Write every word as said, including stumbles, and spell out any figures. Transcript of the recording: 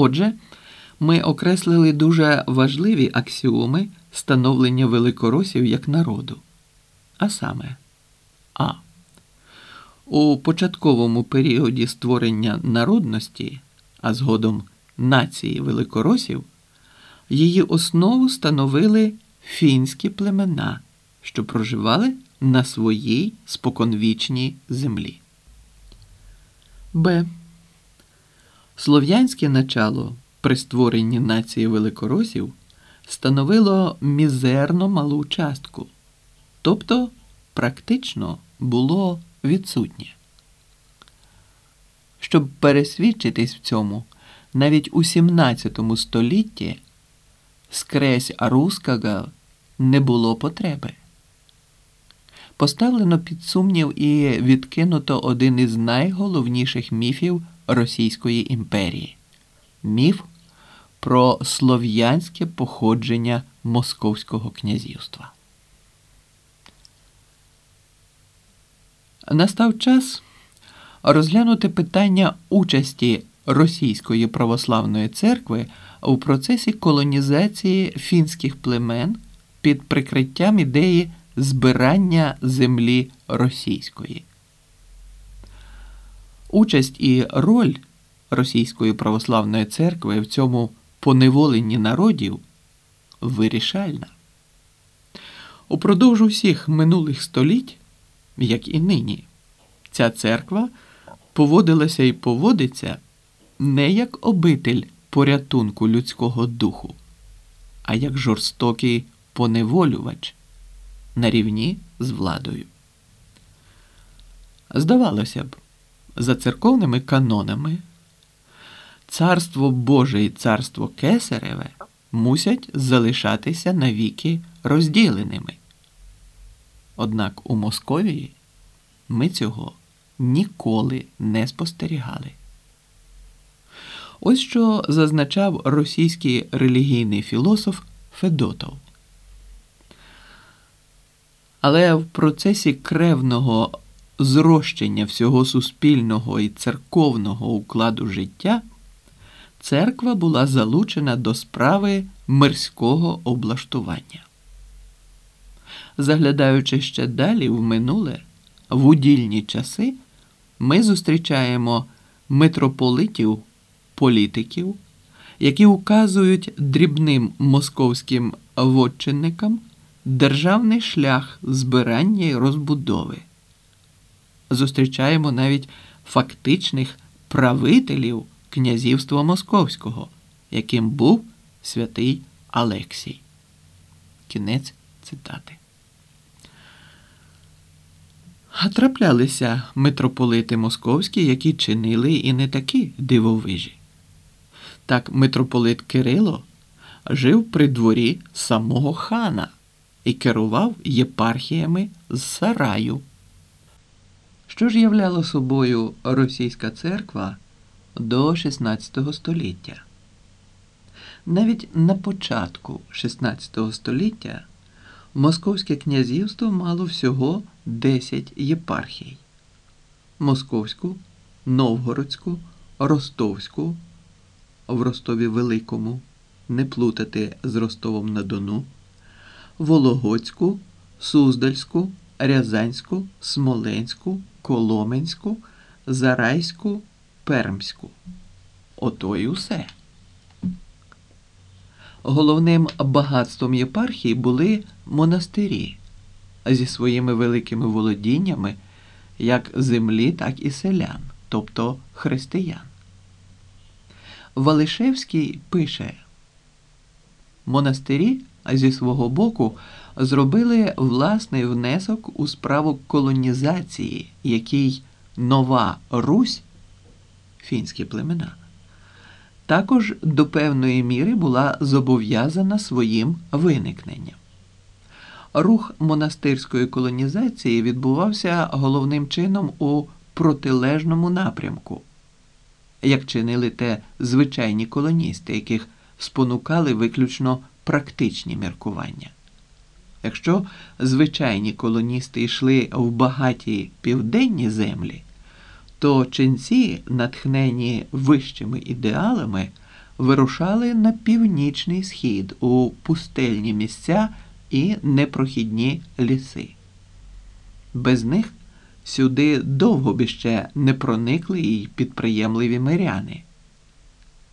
Отже, ми окреслили дуже важливі аксіоми становлення великоросів як народу. А саме А. У початковому періоді створення народності, а згодом нації великоросів, її основу становили фінські племена, що проживали на своїй споконвічній землі. Б. Слов'янське начало при створенні нації великоросів становило мізерно малу частку, тобто практично було відсутнє. Щоб пересвідчитись в цьому, навіть у сімнадцятому столітті скрізь русского не було потреби. Поставлено під сумнів і відкинуто один із найголовніших міфів Російської імперії – міф про слов'янське походження Московського князівства. Настав час розглянути питання участі Російської православної церкви у процесі колонізації фінських племен під прикриттям ідеї збирання землі російської. Участь і роль Російської православної церкви в цьому поневоленні народів вирішальна. Упродовж усіх минулих століть, як і нині, ця церква поводилася і поводиться не як обитель порятунку людського духу, а як жорстокий поневолювач на рівні з владою. Здавалося б, за церковними канонами царство Боже і царство Кесареве мусять залишатися навіки розділеними. Однак у Московії ми цього ніколи не спостерігали. Ось що зазначав російський релігійний філософ Федотов. Але в процесі кревного зрощення всього суспільного і церковного укладу життя церква була залучена до справи мирського облаштування. Заглядаючи ще далі в минуле, в удільні часи, ми зустрічаємо митрополитів, політиків, які указують дрібним московським вотчинникам державний шлях збирання і розбудови. Зустрічаємо навіть фактичних правителів князівства Московського, яким був святий Алексій. Кінець цитати. А траплялися митрополити московські, які чинили і не такі дивовижі. Так митрополит Кирило жив при дворі самого хана і керував єпархіями з сараю. Що ж являло собою російська церква до шістнадцятого століття? Навіть на початку шістнадцятого століття Московське князівство мало всього десять єпархій. Московську, Новгородську, Ростовську, в Ростові Великому, не плутати з Ростовом-на-Дону, Вологодську, Суздальську, Рязанську, Смоленську, Коломенську, Зарайську, Пермську. Ото й усе. Головним багатством єпархії були монастирі зі своїми великими володіннями як землі, так і селян, тобто християн. Валишевський пише: монастирі зі свого боку зробили власний внесок у справу колонізації, який Нова Русь, фінські племена, також до певної міри була зобов'язана своїм виникненням. Рух монастирської колонізації відбувався головним чином у протилежному напрямку, як чинили те звичайні колоністи, яких спонукали виключно практичні міркування. Якщо звичайні колоністи йшли в багаті південні землі, то ченці, натхнені вищими ідеалами, вирушали на північний схід у пустельні місця і непрохідні ліси. Без них сюди довго б іще не проникли й підприємливі миряни.